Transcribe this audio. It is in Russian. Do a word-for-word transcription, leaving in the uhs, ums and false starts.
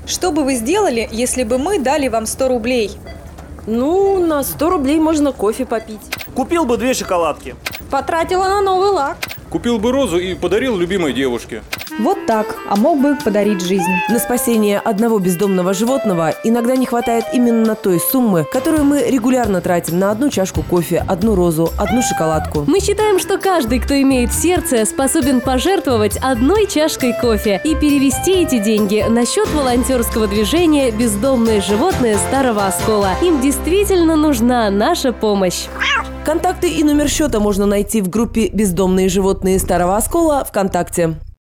Что бы вы сделали, если бы мы дали вам сто рублей? Ну, на сто рублей можно кофе попить. Купил бы две шоколадки. Потратила на новый лак. Купил бы розу и подарил любимой девушке. Вот так, а мог бы подарить жизнь. На спасение одного бездомного животного иногда не хватает именно той суммы, которую мы регулярно тратим на одну чашку кофе, одну розу, одну шоколадку. Мы считаем, что каждый, кто имеет сердце, способен пожертвовать одной чашкой кофе и перевести эти деньги на счет волонтерского движения «Бездомные животные Старого Оскола». Им действительно нужна наша помощь. Контакты и номер счета можно найти в группе «Бездомные животные Старого Оскола» ВКонтакте.